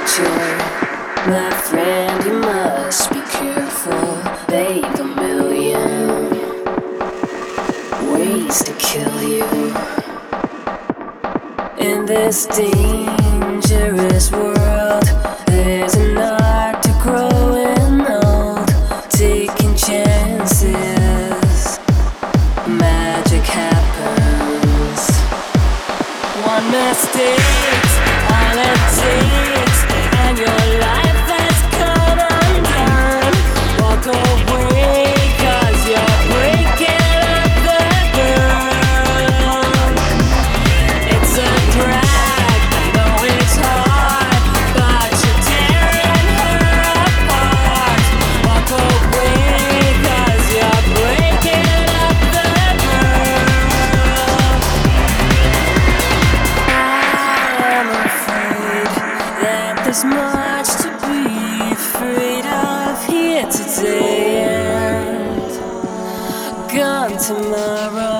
picture. My friend, you must be careful. They've a million ways to kill you. In this dangerous world, there's an art to growing old, taking chances. Magic happens. One mistake's all it takes, and your life has come undone. Walk away, 'cause you're breaking up the girl. It's a drag, I know it's hard, but you're tearing her apart. Walk away, 'cause you're breaking up the girl. I'm afraid that there's much to be afraid of here today and gone tomorrow.